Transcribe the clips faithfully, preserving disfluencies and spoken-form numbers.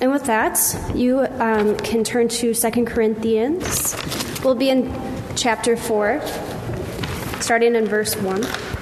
And with that, you um, can turn to Second Corinthians. We'll be in chapter four, starting in verse one.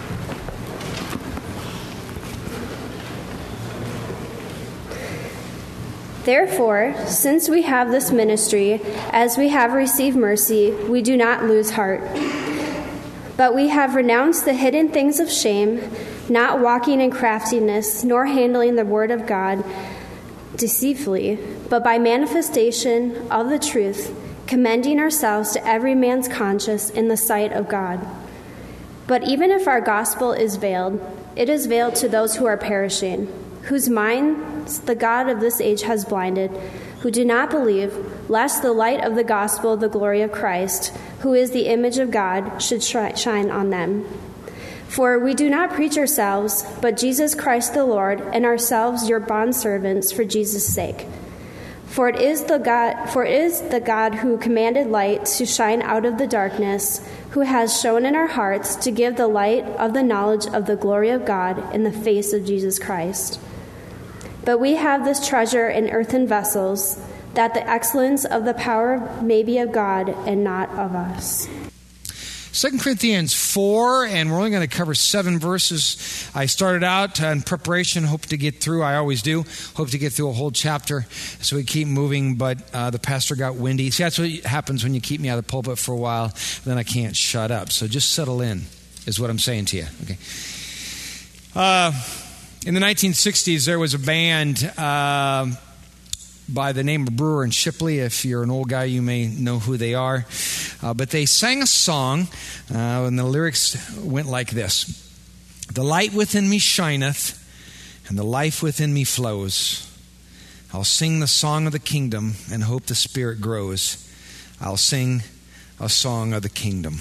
Therefore, since we have this ministry, as we have received mercy, we do not lose heart. But we have renounced the hidden things of shame, not walking in craftiness, nor handling the word of God deceitfully, but by manifestation of the truth, commending ourselves to every man's conscience in the sight of God. But even if our gospel is veiled, it is veiled to those who are perishing, whose minds the God of this age has blinded, who do not believe, lest the light of the gospel of the glory of Christ, who is the image of God, should shine on them. For we do not preach ourselves, but Jesus Christ the Lord, and ourselves your bondservants for Jesus' sake. For it is the God, for it is the God who commanded light to shine out of the darkness, who has shown in our hearts to give the light of the knowledge of the glory of God in the face of Jesus Christ. But we have this treasure in earthen vessels, that the excellence of the power may be of God and not of us. Second Corinthians four, and we're only going to cover seven verses. I started out in preparation, hope to get through, I always do, hope to get through a whole chapter, so we keep moving, but uh, the pastor got windy. See, that's what happens when you keep me out of the pulpit for a while, then I can't shut up. So just settle in, is what I'm saying to you. Okay. Uh, in the nineteen sixties, there was a band uh, by the name of Brewer and Shipley. If you're an old guy, you may know who they are. Uh, but they sang a song, uh, and the lyrics went like this. The light within me shineth, and the life within me flows. I'll sing the song of the kingdom, and hope the spirit grows. I'll sing a song of the kingdom.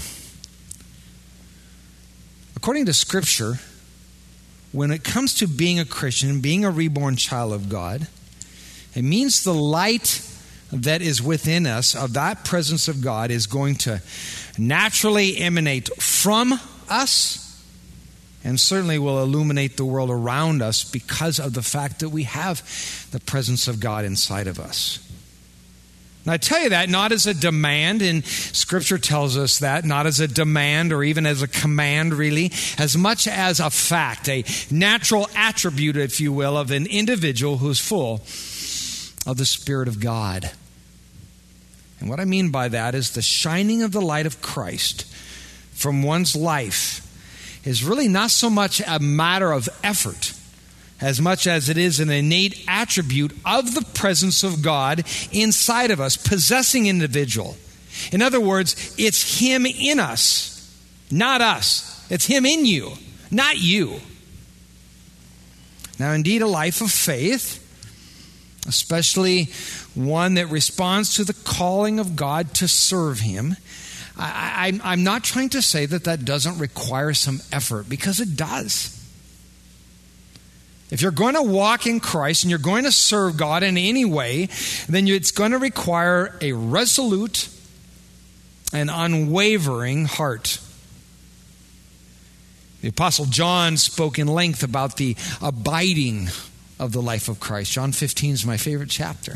According to Scripture, when it comes to being a Christian, being a reborn child of God, it means the light that is within us of that presence of God is going to naturally emanate from us and certainly will illuminate the world around us because of the fact that we have the presence of God inside of us. And I tell you that not as a demand, and Scripture tells us that, not as a demand or even as a command really, as much as a fact, a natural attribute, if you will, of an individual who's full of the Spirit of God. And what I mean by that is the shining of the light of Christ from one's life is really not so much a matter of effort as much as it is an innate attribute of the presence of God inside of us, possessing individual. In other words, it's Him in us, not us. It's Him in you, not you. Now, indeed, a life of faith, especially one that responds to the calling of God to serve Him. I, I, I'm not trying to say that that doesn't require some effort, because it does. If you're going to walk in Christ and you're going to serve God in any way, then it's going to require a resolute and unwavering heart. The Apostle John spoke in length about the abiding of the life of Christ. John fifteen is my favorite chapter.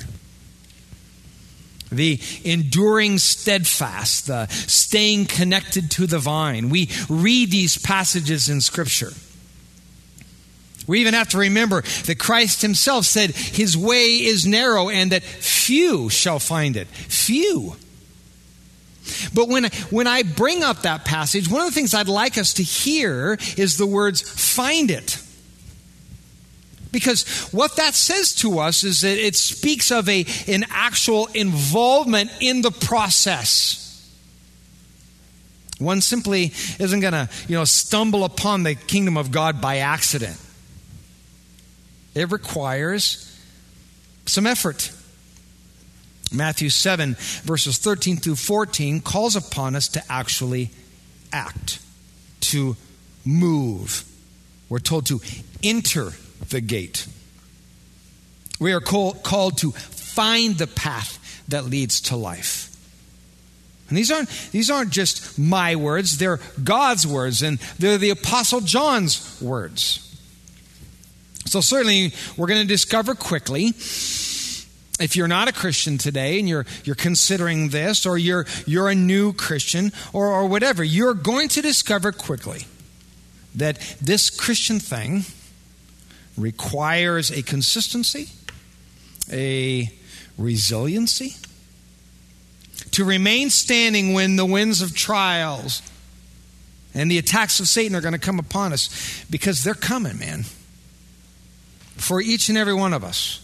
The enduring steadfast, the staying connected to the vine. We read these passages in Scripture. We even have to remember that Christ Himself said His way is narrow and that few shall find it. Few. But when, when I bring up that passage, one of the things I'd like us to hear is the words, find it. Because what that says to us is that it speaks of a, an actual involvement in the process. One simply isn't going to, you know, stumble upon the kingdom of God by accident. It requires some effort. Matthew seven, verses thirteen through fourteen, calls upon us to actually act, to move. We're told to enter the gate. We are call, called to find the path that leads to life. And these aren't, these aren't just my words, they're God's words, and they're the Apostle John's words. So certainly we're going to discover quickly if you're not a Christian today and you're you're considering this, or you're you're a new Christian, or, or whatever, you're going to discover quickly that this Christian thing requires a consistency, a resiliency, to remain standing when the winds of trials and the attacks of Satan are going to come upon us, because they're coming, man, for each and every one of us.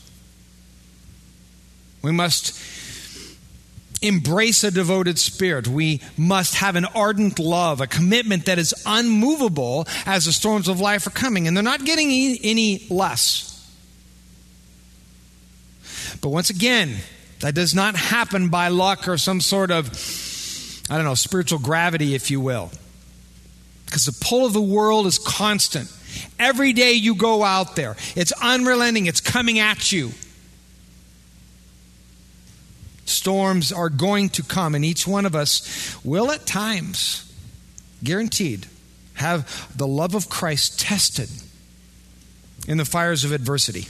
We must embrace a devoted spirit. We must have an ardent love, a commitment that is unmovable as the storms of life are coming. And they're not getting any less. But once again, that does not happen by luck or some sort of, I don't know, spiritual gravity, if you will. Because the pull of the world is constant. Every day you go out there, it's unrelenting, it's coming at you. Storms are going to come, and each one of us will at times, guaranteed, have the love of Christ tested in the fires of adversity.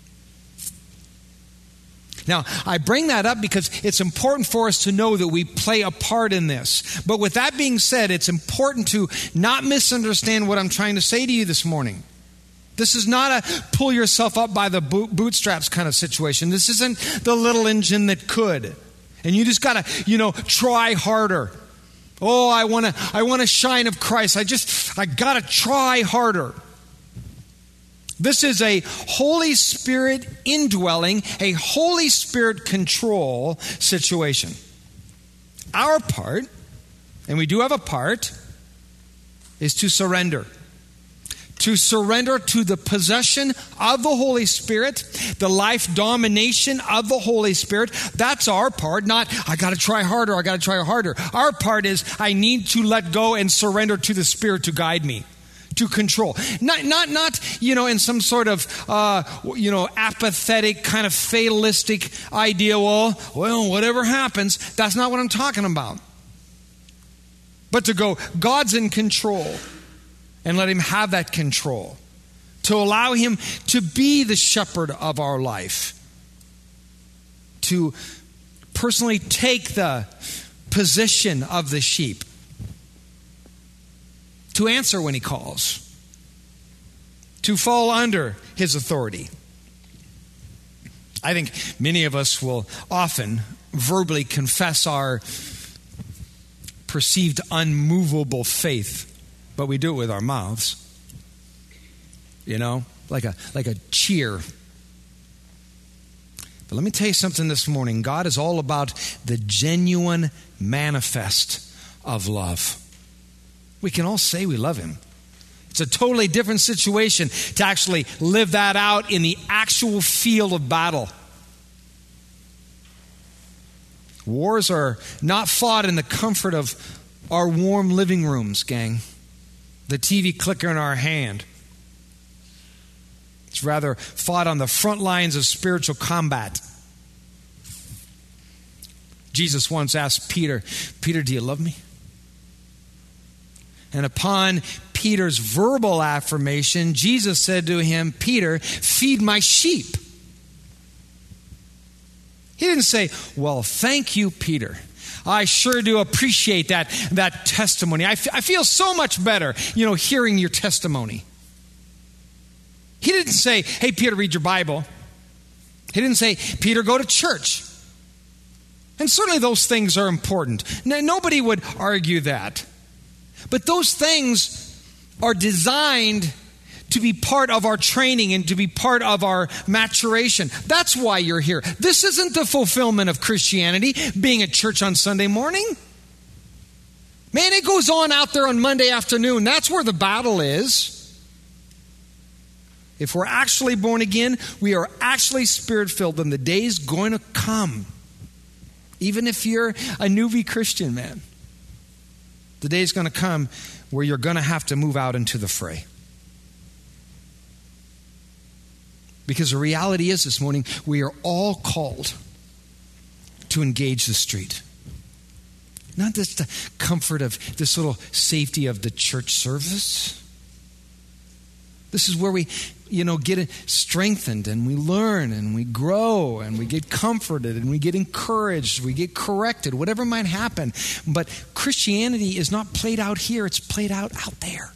Now, I bring that up because it's important for us to know that we play a part in this. But with that being said, it's important to not misunderstand what I'm trying to say to you this morning. This is not a pull yourself up by the bootstraps kind of situation. This isn't the little engine that could. And you just got to, you know, try harder. Oh, I want to I want to shine of Christ. I just, I got to try harder. This is a Holy Spirit indwelling, a Holy Spirit control situation. Our part, and we do have a part, is to surrender. To surrender to the possession of the Holy Spirit, the life domination of the Holy Spirit. That's our part, not, I got to try harder, I got to try harder. Our part is, I need to let go and surrender to the Spirit to guide me, to control. Not, not, not, you know, in some sort of, uh, you know, apathetic, kind of fatalistic idea, well, well, whatever happens. That's not what I'm talking about. But to go, God's in control. And let him have that control. To allow him to be the shepherd of our life. To personally take the position of the sheep. To answer when he calls. To fall under his authority. I think many of us will often verbally confess our perceived unmovable faith. But we do it with our mouths, you know, like a like a cheer. But let me tell you something this morning. God is all about the genuine manifest of love. We can all say we love him. It's a totally different situation to actually live that out in the actual field of battle. Wars are not fought in the comfort of our warm living rooms, gang. The T V clicker in our hand. It's rather fought on the front lines of spiritual combat. Jesus once asked Peter, Peter, do you love me? And upon Peter's verbal affirmation, Jesus said to him, Peter, feed my sheep. He didn't say, well, thank you, Peter. I sure do appreciate that, that testimony. I, f- I feel so much better, you know, hearing your testimony. He didn't say, hey, Peter, read your Bible. He didn't say, Peter, go to church. And certainly those things are important. N- nobody would argue that. But those things are designed to be part of our training and to be part of our maturation. That's why you're here. This isn't the fulfillment of Christianity, being at church on Sunday morning. Man, it goes on out there on Monday afternoon. That's where the battle is. If we're actually born again, we are actually Spirit-filled, and the day's going to come. Even if you're a newbie Christian, man. The day's going to come where you're going to have to move out into the fray. Because the reality is this morning, we are all called to engage the street. Not just the comfort of this little safety of the church service. This is where we, you know, get strengthened and we learn and we grow and we get comforted and we get encouraged, we get corrected, whatever might happen. But Christianity is not played out here, it's played out out there.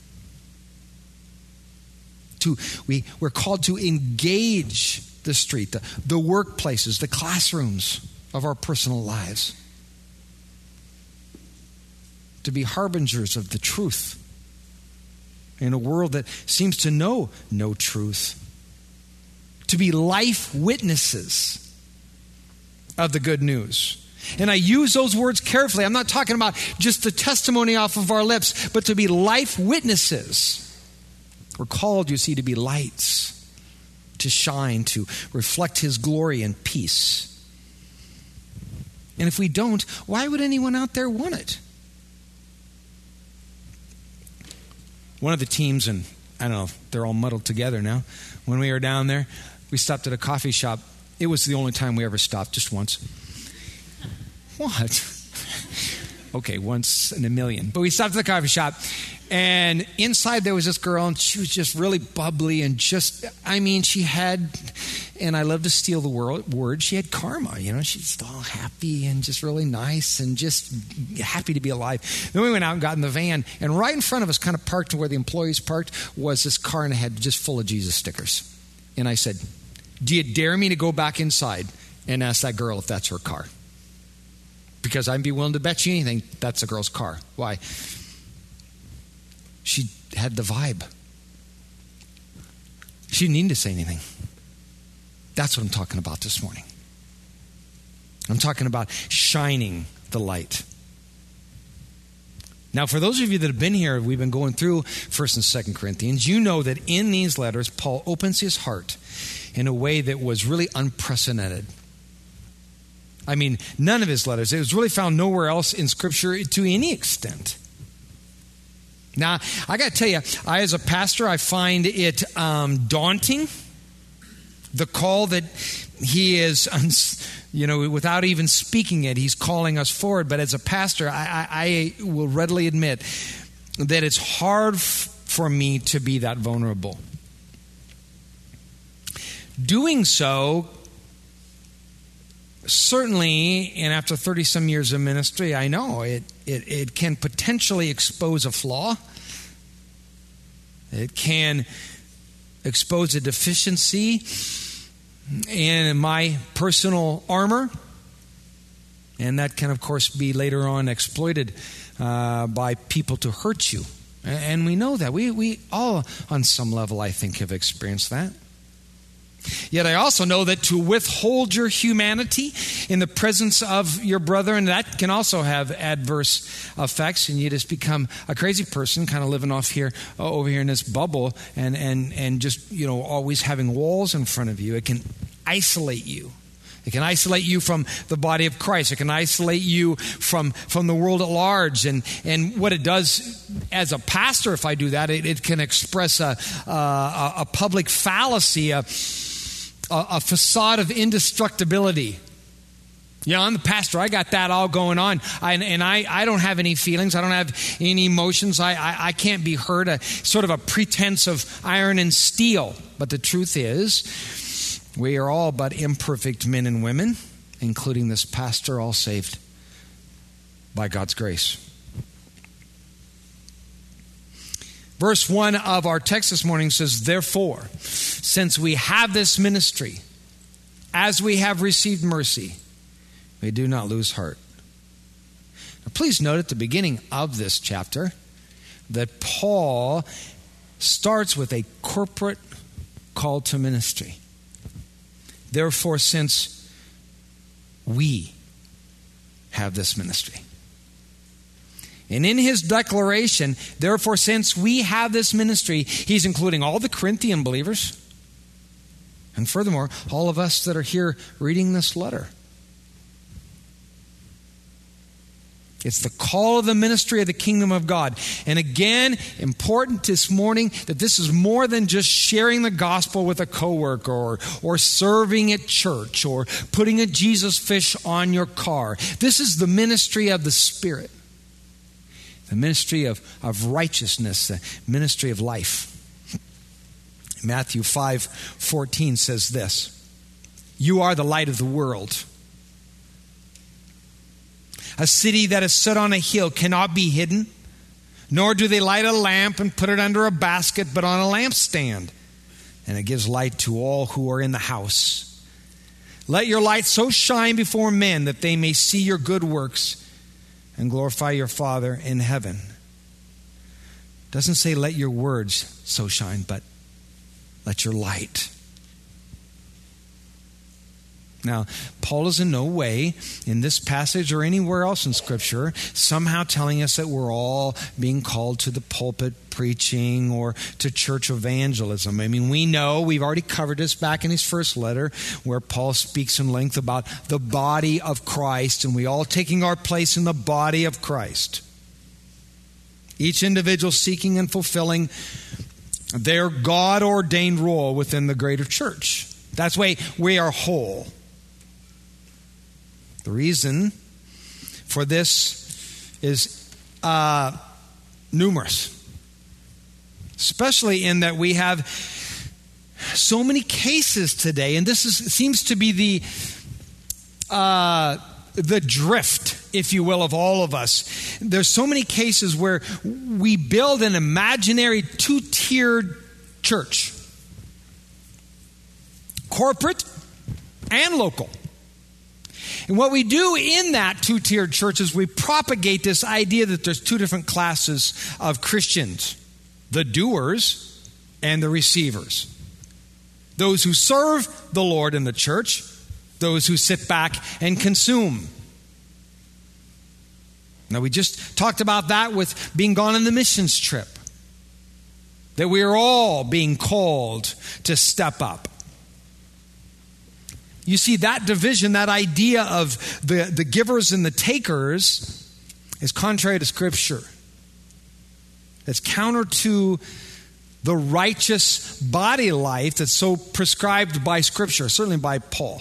To, we, we're called to engage the street, the, the workplaces, the classrooms of our personal lives. To be harbingers of the truth in a world that seems to know no truth. To be life witnesses of the good news. And I use those words carefully. I'm not talking about just the testimony off of our lips, but to be life witnesses. We're called, you see, to be lights, to shine, to reflect His glory and peace. And if we don't, why would anyone out there want it? One of the teams, and I don't know, they're all muddled together now. When we were down there, we stopped at a coffee shop. It was the only time we ever stopped, just once. What? Okay, once in a million. But we stopped at the coffee shop, and inside there was this girl, and she was just really bubbly and just, I mean, she had, and I love to steal the word, she had karma, you know, she's all happy and just really nice and just happy to be alive. Then we went out and got in the van, and right in front of us, kind of parked where the employees parked, was this car, and it had just full of Jesus stickers. And I said, do you dare me to go back inside and ask that girl if that's her car? Because I'd be willing to bet you anything that's a girl's car. Why? She had the vibe. She didn't need to say anything. That's what I'm talking about this morning. I'm talking about shining the light. Now, for those of you that have been here, we've been going through First and Second Corinthians. You know that in these letters, Paul opens his heart in a way that was really unprecedented. I mean, none of his letters. It was really found nowhere else in Scripture to any extent. Now, I got to tell you, I as a pastor, I find it um, daunting, the call that he is, you know, without even speaking it, he's calling us forward. But as a pastor, I, I, I will readily admit that it's hard f- for me to be that vulnerable. Doing so, certainly, and after thirty-some years of ministry, I know it, it, it can potentially expose a flaw. It can expose a deficiency in my personal armor. And that can, of course, be later on exploited uh, by people to hurt you. And we know that. We, we all, on some level, I think, have experienced that. Yet I also know that to withhold your humanity in the presence of your brother, and that can also have adverse effects, and you just become a crazy person, kind of living off here, uh, over here in this bubble, and, and, and just, you know, always having walls in front of you. It can isolate you. It can isolate you from the body of Christ. It can isolate you from, from the world at large. And, and what it does as a pastor, if I do that, it, it can express a, a, a public fallacy, a, a facade of indestructibility. Yeah, I'm the pastor. I got that all going on. I, and I, I don't have any feelings. I don't have any emotions. I, I, I can't be hurt. A sort of a pretense of iron and steel. But the truth is, we are all but imperfect men and women, including this pastor, all saved by God's grace. Verse one of our text this morning says, therefore, since we have this ministry, as we have received mercy, we do not lose heart. Now, please note at the beginning of this chapter that Paul starts with a corporate call to ministry. Therefore, since we have this ministry. And in his declaration, therefore, since we have this ministry, he's including all the Corinthian believers. And furthermore, all of us that are here reading this letter. It's the call of the ministry of the kingdom of God. And again, important this morning that this is more than just sharing the gospel with a coworker or, or serving at church or putting a Jesus fish on your car. This is the ministry of the Spirit. The ministry of, of righteousness, the ministry of life. Matthew five fourteen says this, "You are the light of the world. A city that is set on a hill cannot be hidden, nor do they light a lamp and put it under a basket, but on a lampstand, and it gives light to all who are in the house. Let your light so shine before men that they may see your good works and glorify your Father in heaven." Doesn't say let your words so shine, but let your light. Now, Paul is in no way in this passage or anywhere else in Scripture somehow telling us that we're all being called to the pulpit preaching or to church evangelism. I mean, we know, we've already covered this back in his first letter where Paul speaks in length about the body of Christ and we all taking our place in the body of Christ. Each individual seeking and fulfilling their God-ordained role within the greater church. That's why we are whole. The reason for this is uh, numerous, especially in that we have so many cases today, and this is, seems to be the uh, the drift, if you will, of all of us. There's so many cases where we build an imaginary two-tiered church, corporate and local. And what we do in that two-tiered church is we propagate this idea that there's two different classes of Christians, the doers and the receivers. Those who serve the Lord in the church, those who sit back and consume. Now, we just talked about that with being gone on the missions trip, that we are all being called to step up. You see, that division, that idea of the, the givers and the takers is contrary to Scripture. It's counter to the righteous body life that's so prescribed by Scripture, certainly by Paul.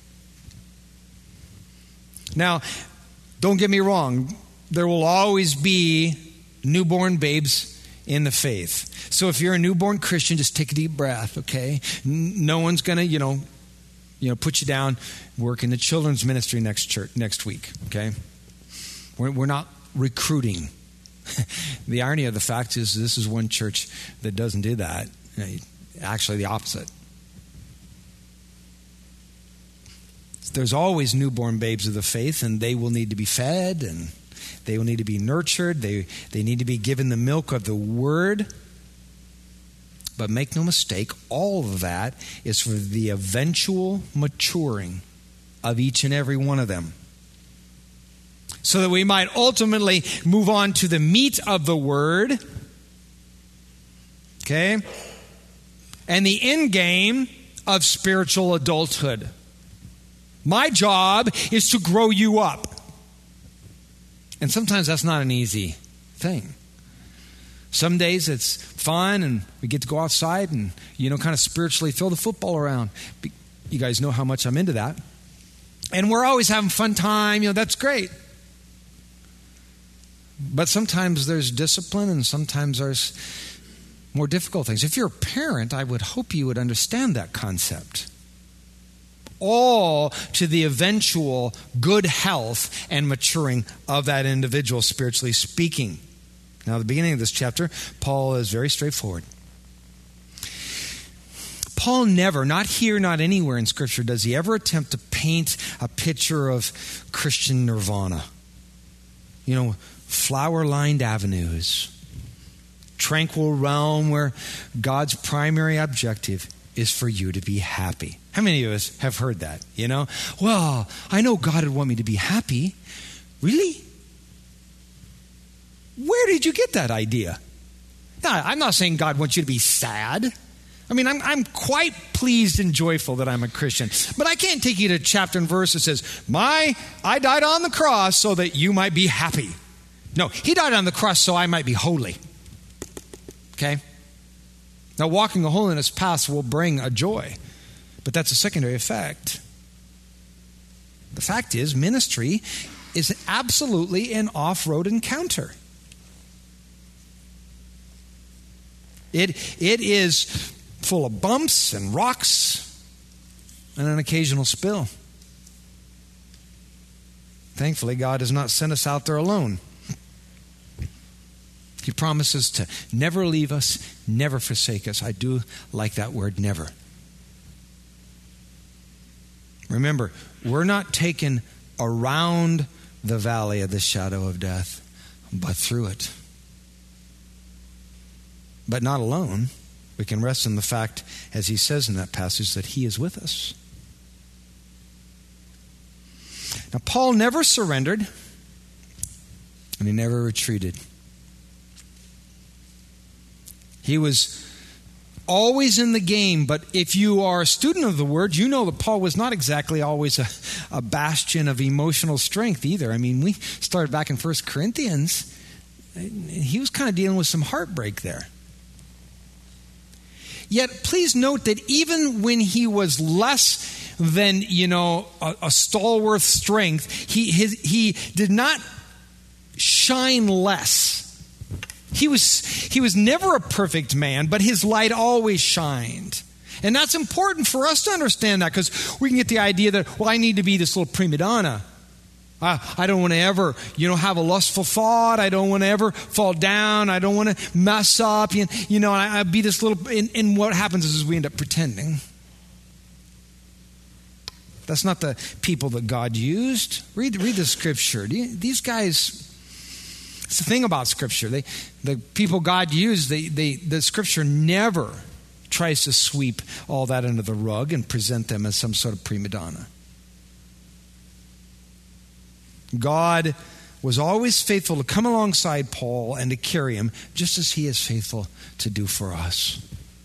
Now, don't get me wrong. There will always be newborn babes in the faith. So if you're a newborn Christian, just take a deep breath, okay? No one's going to, you know, You know, put you down, work in the children's ministry next church next week. Okay, we're, we're not recruiting. The irony of the fact is, this is one church that doesn't do that. Actually, the opposite. There's always newborn babes of the faith, and they will need to be fed, and they will need to be nurtured. They they need to be given the milk of the Word. But make no mistake, all of that is for the eventual maturing of each and every one of them. So that we might ultimately move on to the meat of the Word. Okay? And the end game of spiritual adulthood. My job is to grow you up. And sometimes that's not an easy thing. Some days it's fun and we get to go outside and, you know, kind of spiritually throw the football around. You guys know how much I'm into that. And we're always having fun time. You know, that's great. But sometimes there's discipline and sometimes there's more difficult things. If you're a parent, I would hope you would understand that concept. All to the eventual good health and maturing of that individual, spiritually speaking. Now, at the beginning of this chapter, Paul is very straightforward. Paul never, not here, not anywhere in Scripture, does he ever attempt to paint a picture of Christian nirvana. You know, flower-lined avenues, tranquil realm where God's primary objective is for you to be happy. How many of us have heard that? You know, well, I know God would want me to be happy. Really? Where did you get that idea? Now, I'm not saying God wants you to be sad. I mean, I'm, I'm quite pleased and joyful that I'm a Christian. But I can't take you to chapter and verse that says, My, I died on the cross so that you might be happy. No, he died on the cross so I might be holy. Okay? Now, walking a holiness path will bring a joy. But that's a secondary effect. The fact is, ministry is absolutely an off-road encounter. It, it is full of bumps and rocks and an occasional spill. Thankfully, God has not sent us out there alone. He promises to never leave us, never forsake us. I do like that word, never. Remember, we're not taken around the valley of the shadow of death, but through it. But not alone. We can rest in the fact, as he says in that passage, that he is with us. Now, Paul never surrendered, and he never retreated. He was always in the game, but if you are a student of the Word, you know that Paul was not exactly always a, a bastion of emotional strength either. I mean, we started back in First Corinthians. He was kind of dealing with some heartbreak there. Yet, please note that even when he was less than, you know, a, a stalwart strength, he his, he did not shine less. He was he was never a perfect man, but his light always shined. And that's important for us to understand that, because we can get the idea that, well, I need to be this little prima donna. Uh, I don't want to ever, you know, have a lustful thought. I don't want to ever fall down. I don't want to mess up. You, you know, I, I be this little, and, and what happens is we end up pretending. That's not the people that God used. Read, read the scripture. These guys... It's the thing about Scripture. They, the people God used, they, they, the Scripture never tries to sweep all that under the rug and present them as some sort of prima donna. God was always faithful to come alongside Paul and to carry him, just as he is faithful to do for us.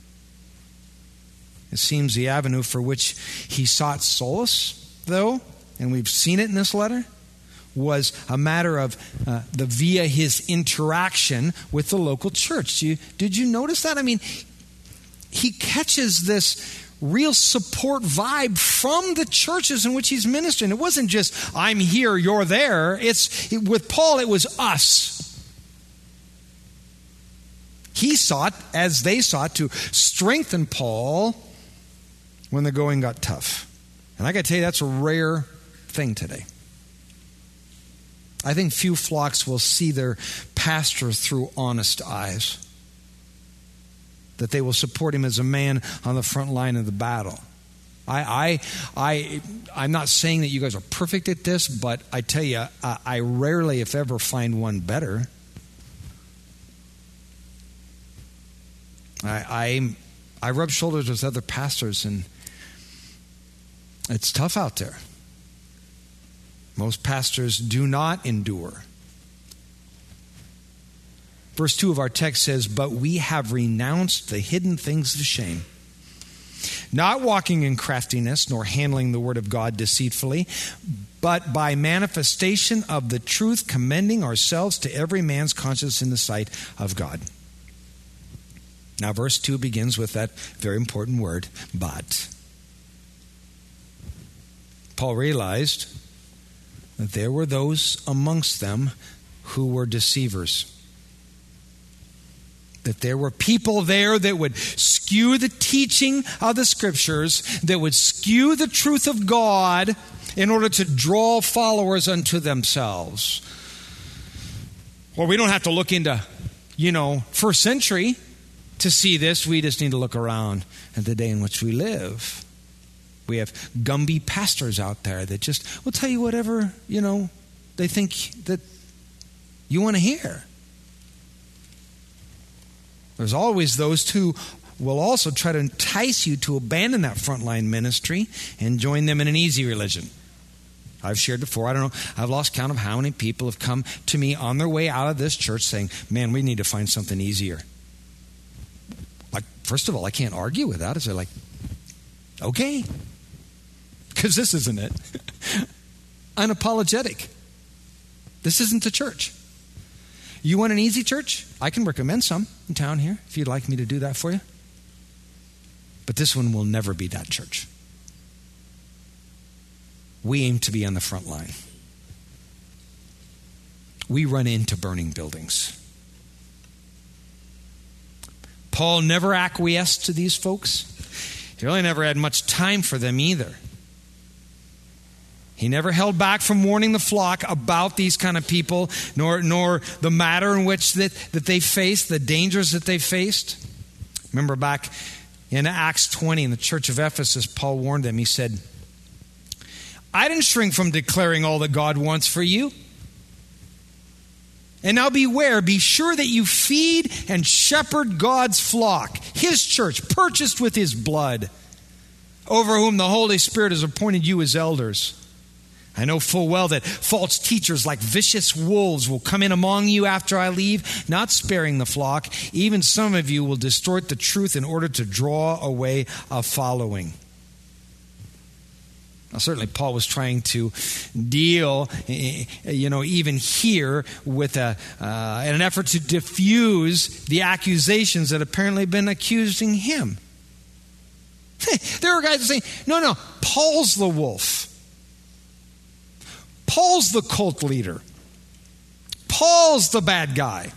It seems the avenue for which he sought solace, though, and we've seen it in this letter, was a matter of uh, the via his interaction with the local church. You, did you notice that? I mean, he catches this real support vibe from the churches in which he's ministering. It wasn't just, I'm here, you're there. It's it, with Paul, it was us. He sought, as they sought, to strengthen Paul when the going got tough. And I got to tell you, that's a rare thing today. I think few flocks will see their pastor through honest eyes. That they will support him as a man on the front line of the battle. I, I, I, I'm not saying that you guys are perfect at this, but I tell you, I, I rarely, if ever, find one better. I, I, I rub shoulders with other pastors, and it's tough out there. Most pastors do not endure. Verse two of our text says, but we have renounced the hidden things of shame, not walking in craftiness, nor handling the word of God deceitfully, but by manifestation of the truth, commending ourselves to every man's conscience in the sight of God. Now, verse two begins with that very important word, but. Paul realized that there were those amongst them who were deceivers. That there were people there that would skew the teaching of the Scriptures, that would skew the truth of God in order to draw followers unto themselves. Well, we don't have to look into, you know, first century to see this. We just need to look around at the day in which we live. We have Gumby pastors out there that just will tell you whatever, you know, they think that you want to hear. There's always those who will also try to entice you to abandon that frontline ministry and join them in an easy religion. I've shared before, I don't know, I've lost count of how many people have come to me on their way out of this church saying, man, we need to find something easier. Like, first of all, I can't argue with that. It's like, okay. Because this isn't it. Unapologetic. This isn't the church. You want an easy church? I can recommend some in town here if you'd like me to do that for you. But this one will never be that church. We aim to be on the front line. We run into burning buildings. Paul never acquiesced to these folks. He really never had much time for them either. He never held back from warning the flock about these kind of people, nor nor the matter in which that, that they faced, the dangers that they faced. Remember back in Acts twenty in the church of Ephesus, Paul warned them. He said, I didn't shrink from declaring all that God wants for you. And now beware, be sure that you feed and shepherd God's flock, his church, purchased with his blood, over whom the Holy Spirit has appointed you as elders. I know full well that false teachers like vicious wolves will come in among you after I leave, not sparing the flock. Even some of you will distort the truth in order to draw away a following. Now, certainly Paul was trying to deal, you know, even here with a, uh, an effort to diffuse the accusations that apparently have been accusing him. There were guys saying, no, no, Paul's the wolf. Paul's the cult leader. Paul's the bad guy.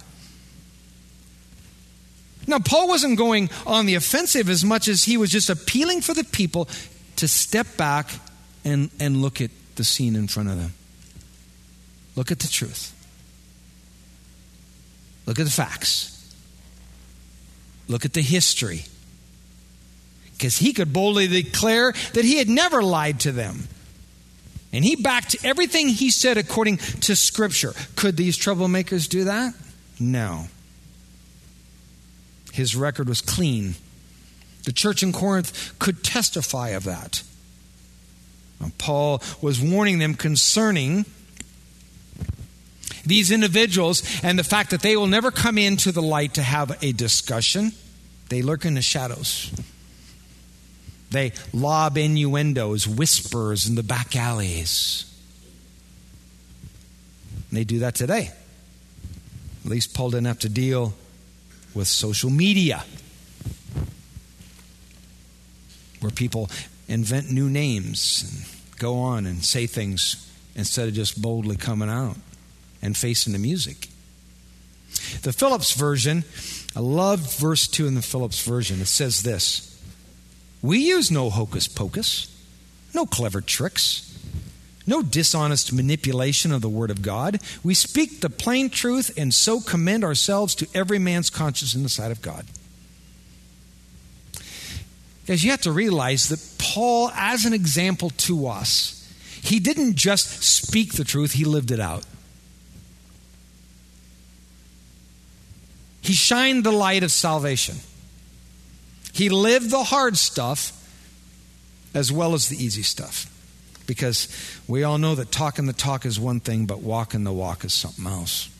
Now, Paul wasn't going on the offensive as much as he was just appealing for the people to step back and, and look at the scene in front of them. Look at the truth. Look at the facts. Look at the history. Because he could boldly declare that he had never lied to them. And he backed everything he said according to Scripture. Could these troublemakers do that? No. His record was clean. The church in Corinth could testify of that. Now, Paul was warning them concerning these individuals and the fact that they will never come into the light to have a discussion. They lurk in the shadows. They lob innuendos, whispers in the back alleys. And they do that today. At least Paul didn't have to deal with social media, where people invent new names and go on and say things instead of just boldly coming out and facing the music. The Phillips version, I love verse two in the Phillips version. It says this: we use no hocus pocus, no clever tricks, no dishonest manipulation of the Word of God. We speak the plain truth and so commend ourselves to every man's conscience in the sight of God. Because you have to realize that Paul, as an example to us, he didn't just speak the truth, he lived it out. He shined the light of salvation. He lived the hard stuff as well as the easy stuff. Because we all know that talking the talk is one thing, but walking the walk is something else.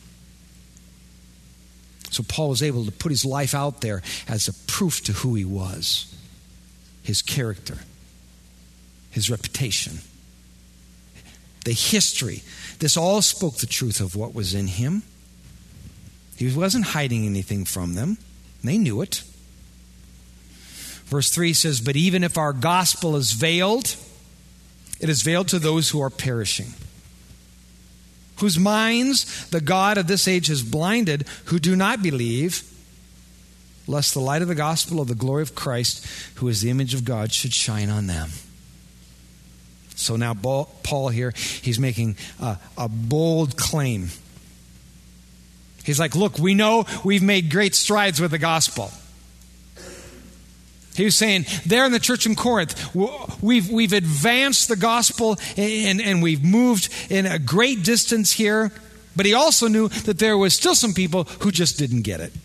So Paul was able to put his life out there as a proof to who he was, his character, his reputation, the history. This all spoke the truth of what was in him. He wasn't hiding anything from them. They knew it. Verse three says, but even if our gospel is veiled, it is veiled to those who are perishing, whose minds the God of this age has blinded, who do not believe, lest the light of the gospel of the glory of Christ, who is the image of God, should shine on them. So now Paul here, he's making a, a bold claim. He's like, look, we know we've made great strides with the gospel. He was saying, there in the church in Corinth, we've we've advanced the gospel and, and we've moved in a great distance here. But he also knew that there was still some people who just didn't get it.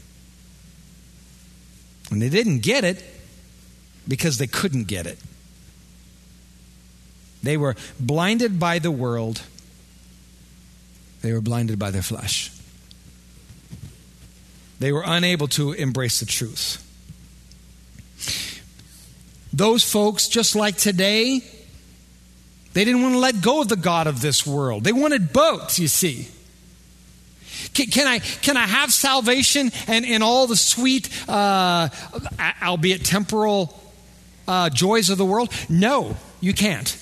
And they didn't get it because they couldn't get it. They were blinded by the world. They were blinded by their flesh. They were unable to embrace the truth. Those folks, just like today, they didn't want to let go of the God of this world. They wanted both, you see. Can, can I can I have salvation and, and all the sweet, uh, albeit temporal, uh, joys of the world? No, you can't.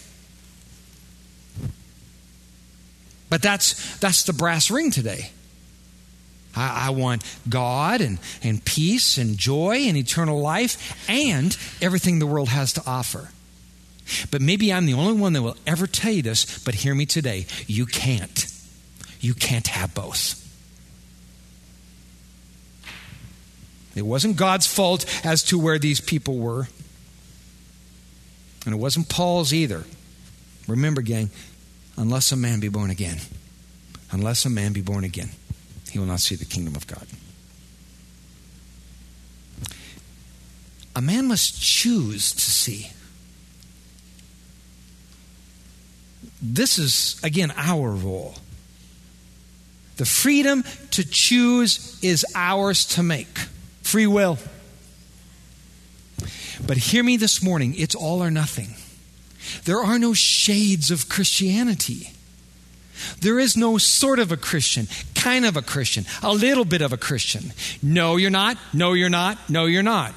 But that's that's the brass ring today. I, I want God and, and peace and joy and eternal life and everything the world has to offer. But maybe I'm the only one that will ever tell you this, but hear me today. You can't. You can't have both. It wasn't God's fault as to where these people were. And it wasn't Paul's either. Remember, gang, unless a man be born again, unless a man be born again, he will not see the kingdom of God. A man must choose to see. This is, again, our role. The freedom to choose is ours to make. Free will. But hear me this morning, it's all or nothing. There are no shades of Christianity. There is no sort of a Christian, kind of a Christian, a little bit of a Christian. No, you're not. No, you're not. No, you're not.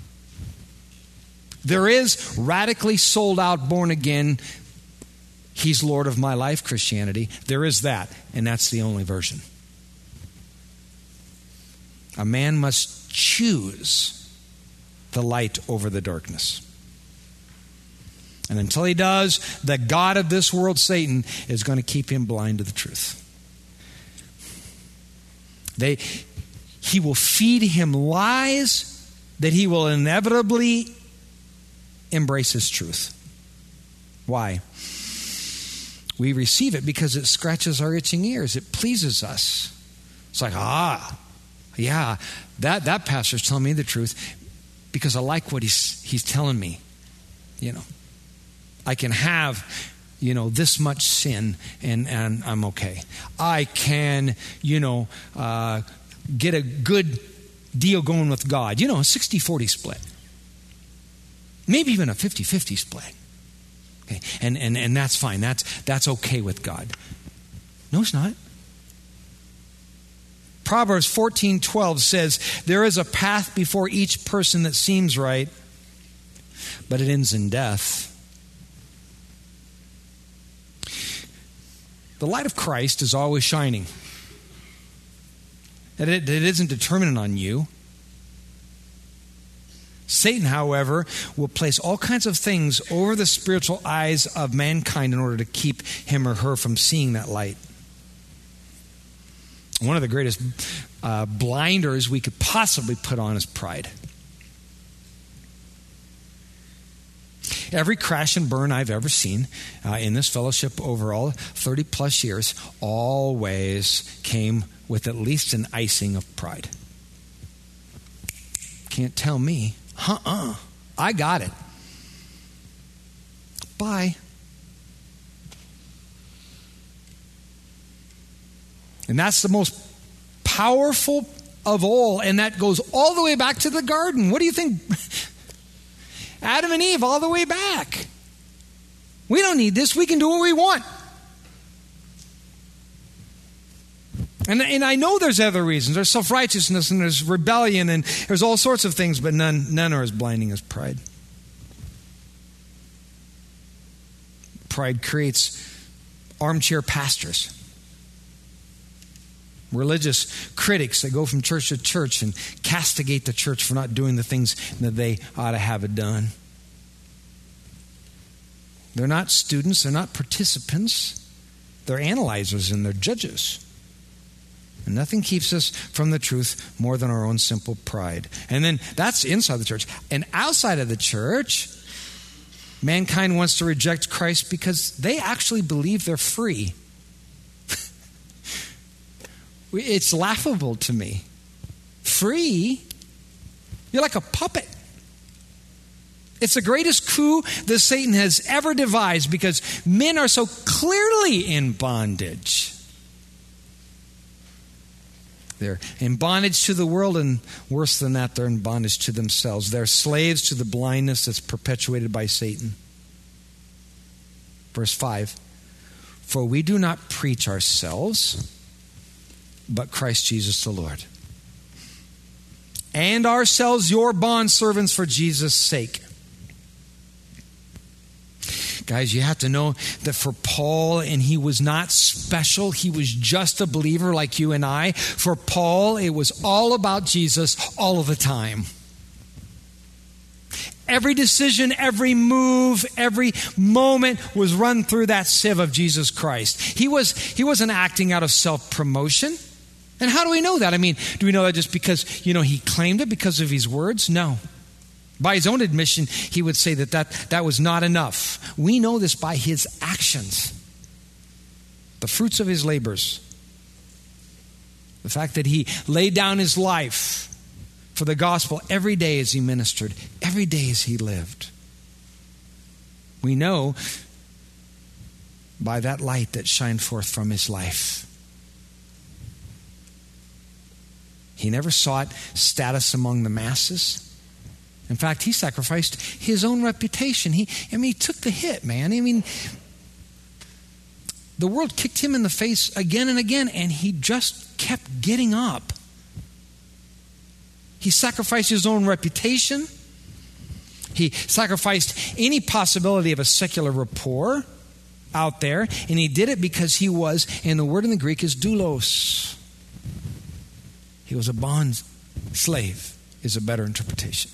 There is radically sold out, born again, He's Lord of my life Christianity. There is that, and that's the only version. A man must choose the light over the darkness. And until he does, the god of this world, Satan, is going to keep him blind to the truth. They, he will feed him lies that he will inevitably embrace as truth. Why? We receive it because it scratches our itching ears. It pleases us. It's like, ah, yeah, that, that pastor's telling me the truth because I like what he's he's telling me. You know, I can have, you know, this much sin and, and I'm okay. I can, you know, uh, get a good deal going with God. You know, a sixty forty split. Maybe even a fifty-fifty split. Okay. And, and, and that's fine. That's, that's okay with God. No, it's not. Proverbs fourteen twelve says, there is a path before each person that seems right, but it ends in death. The light of Christ is always shining. It, it, it isn't determined on you. Satan, however, will place all kinds of things over the spiritual eyes of mankind in order to keep him or her from seeing that light. One of the greatest uh, blinders we could possibly put on is pride. Every crash and burn I've ever seen uh, in this fellowship over all thirty plus years always came with at least an icing of pride. Can't tell me. Uh-uh. I got it. Bye. And that's the most powerful of all, and that goes all the way back to the garden. What do you think? Adam and Eve, all the way back. We don't need this. We can do what we want. And, and I know there's other reasons. There's self-righteousness and there's rebellion and there's all sorts of things, but none, none are as blinding as pride. Pride creates armchair pastors. Religious critics that go from church to church and castigate the church for not doing the things that they ought to have it done. They're not students. They're not participants. They're analyzers and they're judges. And nothing keeps us from the truth more than our own simple pride. And then that's inside the church. And outside of the church, mankind wants to reject Christ because they actually believe they're free. It's laughable to me. Free? You're like a puppet. It's the greatest coup that Satan has ever devised because men are so clearly in bondage. They're in bondage to the world, and worse than that, they're in bondage to themselves. They're slaves to the blindness that's perpetuated by Satan. Verse five, for we do not preach ourselves, but Christ Jesus the Lord, and ourselves your bondservants for Jesus' sake. Guys, you have to know that for Paul, and he was not special, he was just a believer like you and I. For Paul, it was all about Jesus all of the time. Every decision, every move, every moment was run through that sieve of Jesus Christ. He was, he wasn't acting out of self-promotion. And how do we know that? I mean, do we know that just because, you know, he claimed it because of his words? No. By his own admission, he would say that that, that was not enough. We know this by his actions. The fruits of his labors. The fact that he laid down his life for the gospel every day as he ministered, every day as he lived. We know by that light that shined forth from his life. He never sought status among the masses. In fact, he sacrificed his own reputation. He, I mean, he took the hit, man. I mean, the world kicked him in the face again and again, and he just kept getting up. He sacrificed his own reputation. He sacrificed any possibility of a secular rapport out there, and he did it because he was, and the word in the Greek is doulos. He was a bond slave, is a better interpretation.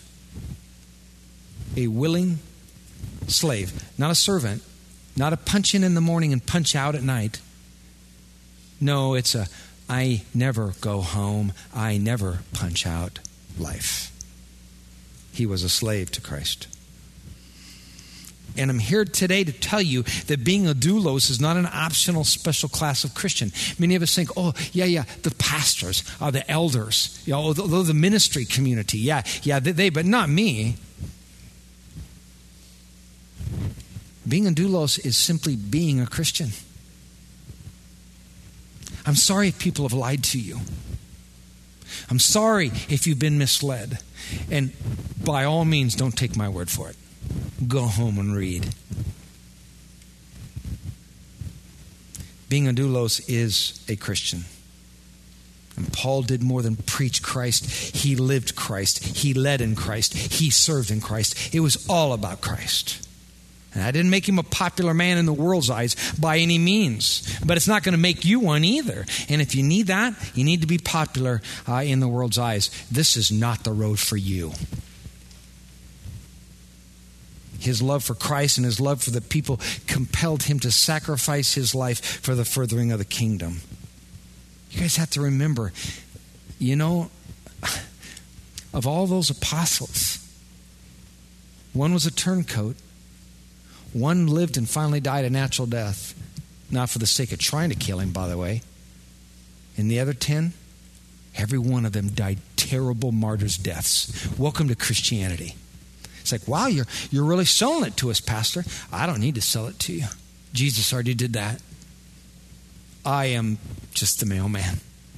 A willing slave, not a servant, not a punch in in the morning and punch out at night. No, it's a I never go home, I never punch out life. He was a slave to Christ. And I'm here today to tell you that being a doulos is not an optional special class of Christian. Many of us think, oh, yeah, yeah, the pastors, uh, the elders, you know, the, the ministry community, yeah, yeah, they, they, but not me. Being a doulos is simply being a Christian. I'm sorry if people have lied to you. I'm sorry if you've been misled. And by all means, don't take my word for it. Go home and read. Being a doulos is a Christian. And Paul did more than preach Christ. He lived Christ. He led in Christ. He served in Christ. It was all about Christ. And I didn't make him a popular man in the world's eyes by any means. But it's not going to make you one either. And if you need that, you need to be popular uh, in the world's eyes. This is not the road for you. His love for Christ and his love for the people compelled him to sacrifice his life for the furthering of the kingdom. You guys have to remember, you know, of all those apostles, one was a turncoat. One lived and finally died a natural death. Not for the sake of trying to kill him, by the way. And the other ten, every one of them died terrible martyrs' deaths. Welcome to Christianity. It's like, wow, you're, you're really selling it to us, Pastor. I don't need to sell it to you. Jesus already did that. I am just the mailman.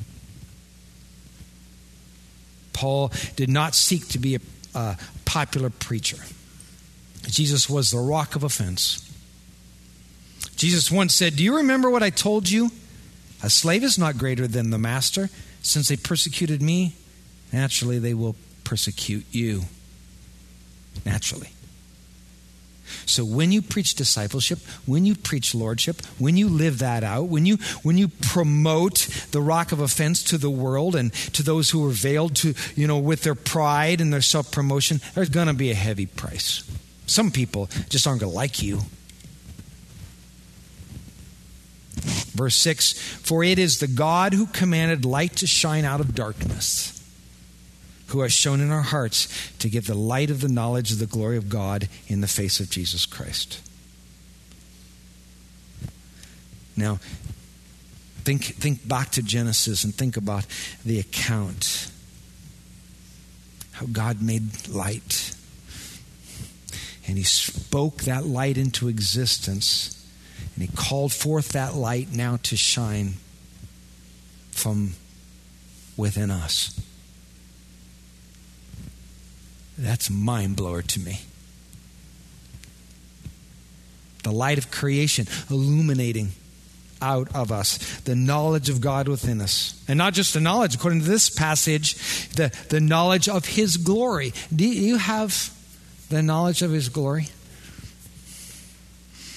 Paul did not seek to be a uh, popular preacher. Jesus was the rock of offense. Jesus once said, do you remember what I told you? A slave is not greater than the master. Since they persecuted me, naturally they will persecute you. Naturally. So when you preach discipleship, when you preach lordship, when you live that out, when you when you promote the rock of offense to the world and to those who are veiled to, you know, with their pride and their self-promotion, there's going to be a heavy price. Some people just aren't going to like you. Verse six, for it is the God who commanded light to shine out of darkness, who has shown in our hearts to give the light of the knowledge of the glory of God in the face of Jesus Christ. Now, think, think back to Genesis and think about the account. How God made light. And he spoke that light into existence. And he called forth that light now to shine from within us. That's a mind blower to me. The light of creation illuminating out of us the knowledge of God within us. And not just the knowledge, according to this passage, the, the knowledge of his glory. Do you have the knowledge of his glory?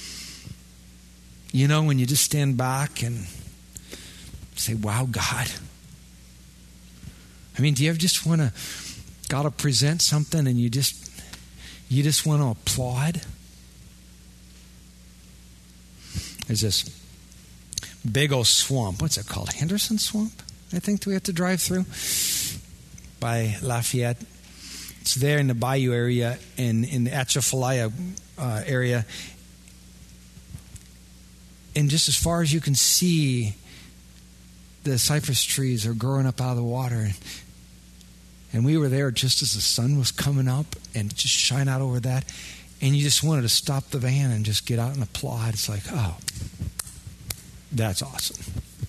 You know, when you just stand back and say, wow, God. I mean, do you ever just want to, God will present something and you just, you just want to applaud? There's this big old swamp. What's it called? Henderson Swamp, I think, that we have to drive through by Lafayette. It's there in the Bayou area and in the Atchafalaya uh, area. And just as far as you can see, the cypress trees are growing up out of the water. And we were there just as the sun was coming up and just shine out over that. And you just wanted to stop the van and just get out and applaud. It's like, oh, that's awesome.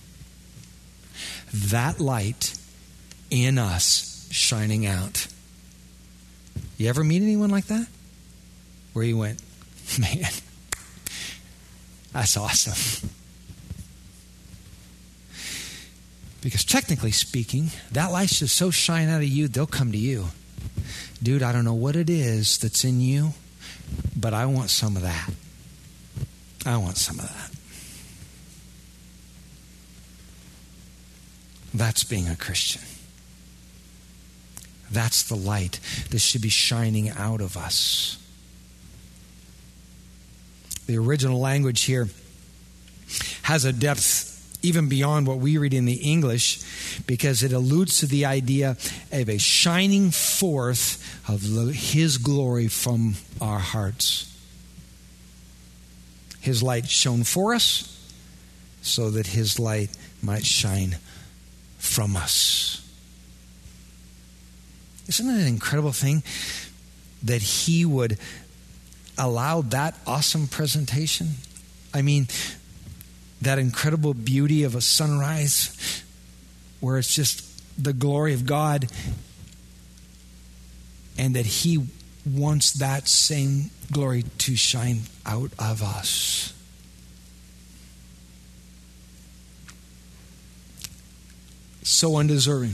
That light in us shining out. You ever meet anyone like that? Where you went, man, that's awesome. Because technically speaking, that light should so shine out of you, they'll come to you. Dude, I don't know what it is that's in you, but I want some of that. I want some of that. That's being a Christian. That's the light that should be shining out of us. The original language here has a depth even beyond what we read in the English, because it alludes to the idea of a shining forth of His glory from our hearts. His light shone for us so that His light might shine from us. Isn't it an incredible thing that He would allow that awesome presentation? I mean, that incredible beauty of a sunrise where it's just the glory of God, and that He wants that same glory to shine out of us. So undeserving.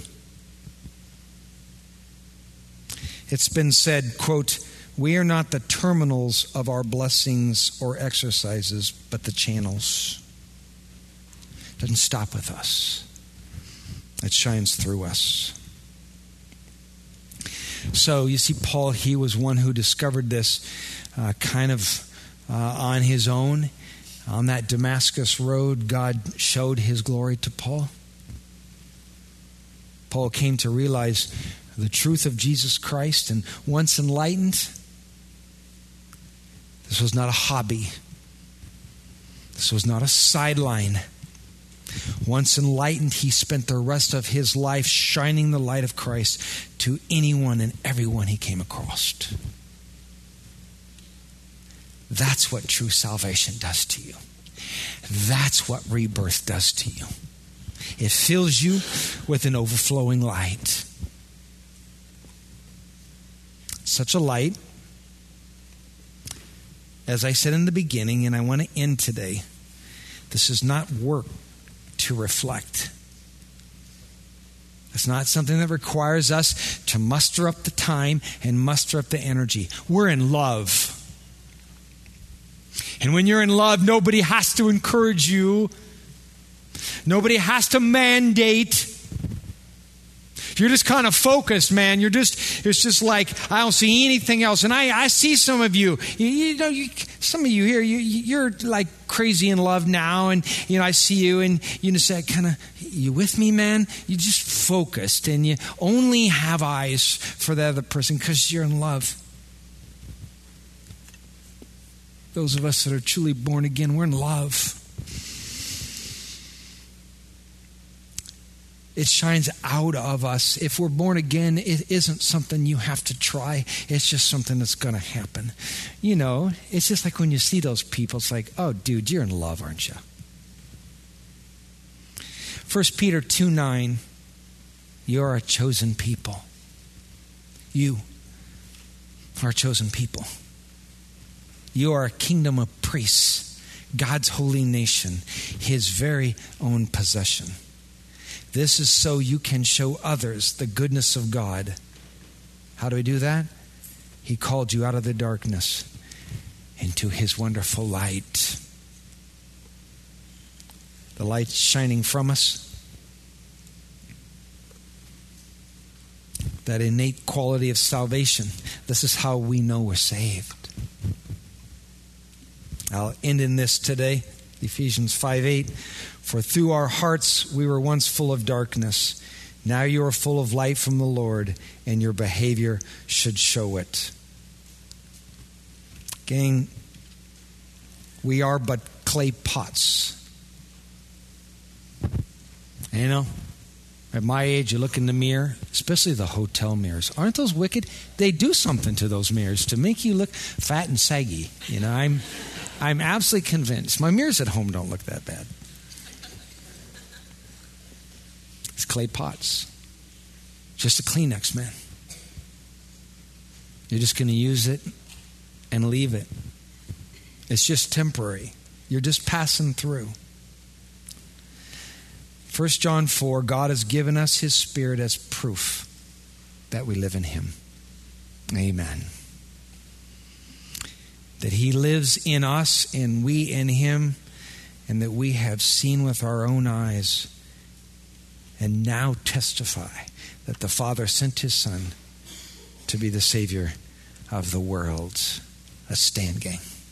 It's been said, quote, "We are not the terminals of our blessings or exercises, but the channels." It doesn't stop with us. It shines through us. So you see, Paul, he was one who discovered this uh, kind of uh, on his own. On that Damascus road, God showed His glory to Paul. Paul came to realize the truth of Jesus Christ, and once enlightened, this was not a hobby. This was not a sideline. Once enlightened, he spent the rest of his life shining the light of Christ to anyone and everyone he came across. That's what true salvation does to you. That's what rebirth does to you. It fills you with an overflowing light. Such a light, as I said in the beginning, and I want to end today, this is not work to reflect. It's not something that requires us to muster up the time and muster up the energy. We're in love. And when you're in love, nobody has to encourage you. Nobody has to mandate. You're just kind of focused, man. You're just, it's just like, I don't see anything else. And I, I see some of you, you, you know, you, some of you here, you, you're like crazy in love now. And, you know, I see you and you just say, kind of, you with me, man? You just focused and you only have eyes for the other person because you're in love. Those of us that are truly born again, we're in love. It shines out of us. If we're born again, it isn't something you have to try. It's just something that's going to happen. You know, it's just like when you see those people, it's like, oh, dude, you're in love, aren't you? First Peter two nine, you're a chosen people. You are a chosen people. You are a kingdom of priests, God's holy nation, His very own possession. This is so you can show others the goodness of God. How do we do that? He called you out of the darkness into His wonderful light. The light shining from us. That innate quality of salvation. This is how we know we're saved. I'll end in this today. Ephesians five eight. For through our hearts we were once full of darkness. Now you are full of light from the Lord, and your behavior should show it. Gang, we are but clay pots. And you know, at my age, you look in the mirror, especially the hotel mirrors. Aren't those wicked? They do something to those mirrors to make you look fat and saggy. You know, I'm, I'm absolutely convinced. My mirrors at home don't look that bad. It's clay pots. Just a Kleenex, man. You're just going to use it and leave it. It's just temporary. You're just passing through. First John four, God has given us His Spirit as proof that we live in Him. Amen. That He lives in us and we in Him, and that we have seen with our own eyes and now testify that the Father sent His Son to be the Savior of the world. Let's stand, gang.